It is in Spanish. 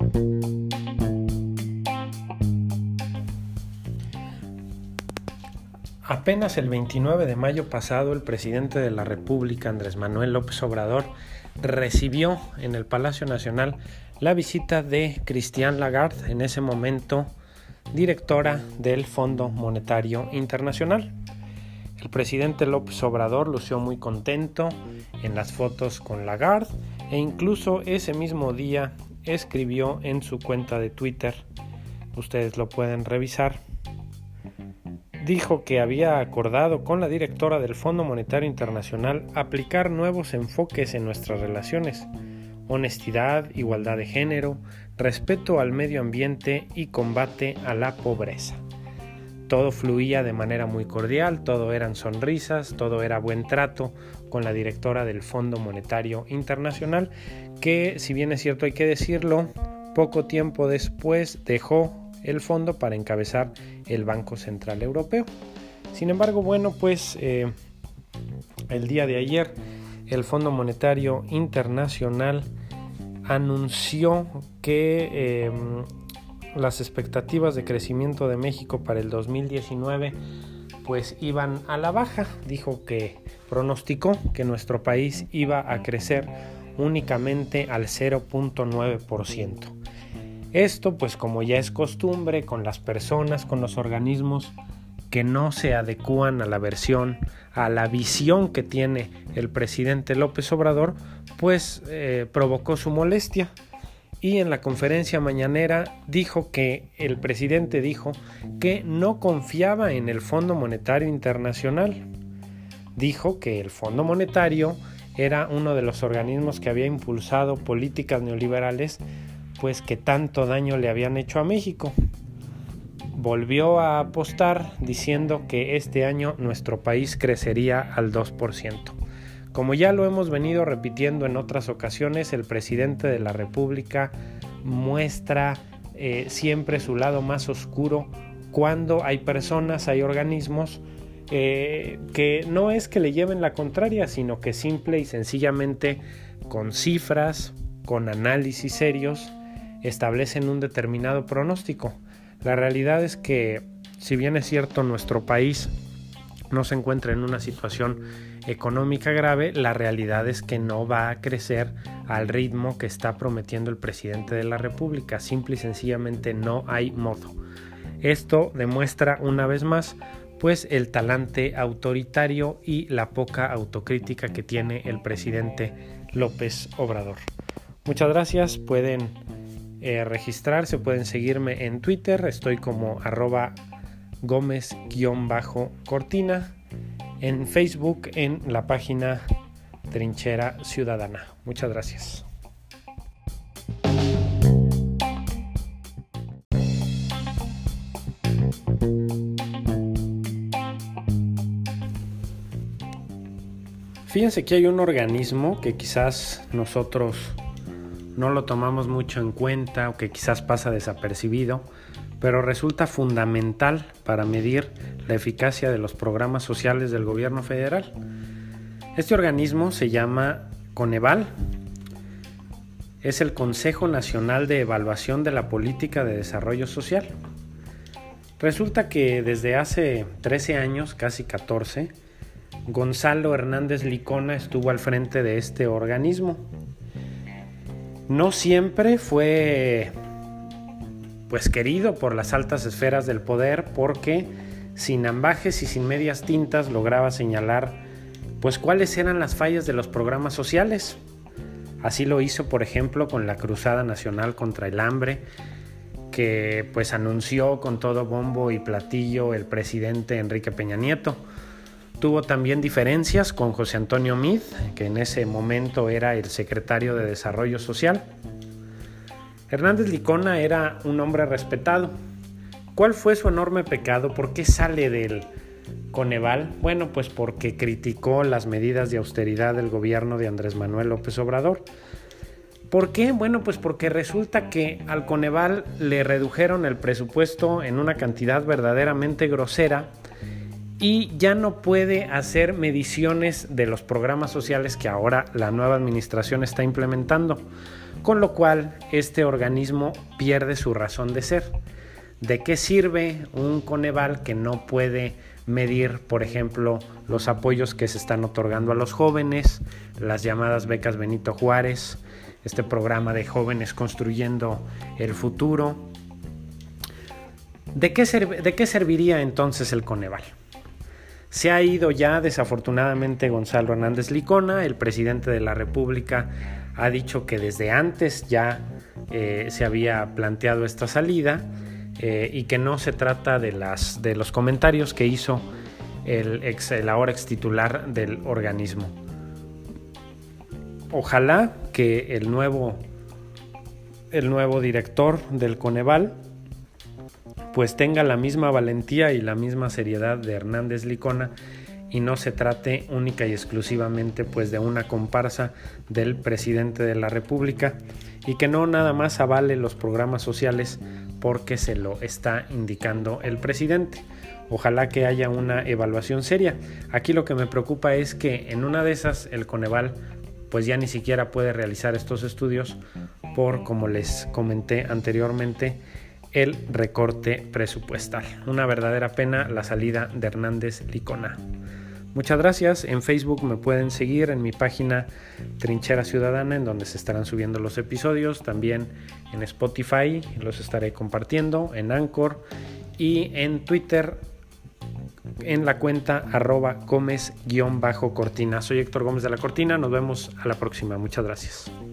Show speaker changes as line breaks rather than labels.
Apenas el 29 de mayo pasado, el presidente de la República, Andrés Manuel López Obrador, recibió en el Palacio Nacional la visita de Christine Lagarde, en ese momento directora del Fondo Monetario Internacional. El presidente López Obrador lució muy contento en las fotos con Lagarde e incluso ese mismo día escribió en su cuenta de Twitter, ustedes lo pueden revisar, dijo que había acordado con la directora del Fondo Monetario Internacional aplicar nuevos enfoques en nuestras relaciones: honestidad, igualdad de género, respeto al medio ambiente y combate a la pobreza. Todo fluía de manera muy cordial, todo eran sonrisas, todo era buen trato con la directora del Fondo Monetario Internacional, que, si bien es cierto hay que decirlo, poco tiempo después dejó el fondo para encabezar el Banco Central Europeo. Sin embargo, el día de ayer el Fondo Monetario Internacional anunció que las expectativas de crecimiento de México para el 2019 iban a la baja. Pronosticó que nuestro país iba a crecer únicamente al 0.9%. Esto, como ya es costumbre con las personas, con los organismos que no se adecúan a la visión que tiene el presidente López Obrador, provocó su molestia. Y en la conferencia mañanera el presidente dijo que no confiaba en el Fondo Monetario Internacional. Dijo que el Fondo Monetario era uno de los organismos que había impulsado políticas neoliberales que tanto daño le habían hecho a México. Volvió a apostar diciendo que este año nuestro país crecería al 2%. Como ya lo hemos venido repitiendo en otras ocasiones, el presidente de la República muestra siempre su lado más oscuro cuando hay personas, hay organismos que no es que le lleven la contraria, sino que simple y sencillamente con cifras, con análisis serios, establecen un determinado pronóstico. La realidad es que, si bien es cierto, nuestro país no se encuentra en una situación económica grave, la realidad es que no va a crecer al ritmo que está prometiendo el presidente de la República. Simple y sencillamente no hay modo. Esto demuestra una vez más el talante autoritario y la poca autocrítica que tiene el presidente López Obrador. Muchas gracias. Pueden registrarse, pueden seguirme en Twitter, estoy como @Gómez_Cortina, en Facebook en la página Trinchera Ciudadana. Muchas gracias. Fíjense que hay un organismo que quizás nosotros no lo tomamos mucho en cuenta o que quizás pasa desapercibido, pero resulta fundamental para medir la eficacia de los programas sociales del gobierno federal. Este organismo se llama Coneval, es el Consejo Nacional de Evaluación de la Política de Desarrollo Social. Resulta que desde hace 13 años, casi 14, Gonzalo Hernández Licona estuvo al frente de este organismo. No siempre fue querido por las altas esferas del poder, porque sin ambajes y sin medias tintas lograba señalar cuáles eran las fallas de los programas sociales. Así lo hizo, por ejemplo, con la Cruzada Nacional contra el Hambre, que anunció con todo bombo y platillo el presidente Enrique Peña Nieto. Tuvo también diferencias con José Antonio Meade, que en ese momento era el secretario de Desarrollo Social. Hernández Licona era un hombre respetado. ¿Cuál fue su enorme pecado? ¿Por qué sale del Coneval? Porque criticó las medidas de austeridad del gobierno de Andrés Manuel López Obrador. ¿Por qué? Porque resulta que al Coneval le redujeron el presupuesto en una cantidad verdaderamente grosera y ya no puede hacer mediciones de los programas sociales que ahora la nueva administración está implementando. con lo cual este organismo pierde su razón de ser. ¿De qué sirve un Coneval que no puede medir, por ejemplo, los apoyos que se están otorgando a los jóvenes, las llamadas becas Benito Juárez, este programa de jóvenes construyendo el futuro? ¿De qué serviría entonces el Coneval? Se ha ido ya desafortunadamente Gonzalo Hernández Licona. El presidente de la República ha dicho que desde antes ya se había planteado esta salida y que no se trata de los comentarios que hizo el ahora ex titular del organismo. Ojalá que el nuevo director del Coneval pues tenga la misma valentía y la misma seriedad de Hernández Licona y no se trate única y exclusivamente pues de una comparsa del presidente de la República, y que no nada más avale los programas sociales porque se lo está indicando el presidente. Ojalá que haya una evaluación seria. Aquí lo que me preocupa es que en una de esas el Coneval pues ya ni siquiera puede realizar estos estudios por, como les comenté anteriormente, el recorte presupuestal. Una verdadera pena la salida de Hernández Licona. Muchas gracias. En Facebook me pueden seguir en mi página Trinchera Ciudadana, en donde se estarán subiendo los episodios. También en Spotify los estaré compartiendo, en Anchor y en Twitter en la cuenta @Gómez_Cortina. Soy Héctor Gómez de la Cortina. Nos vemos a la próxima. Muchas gracias.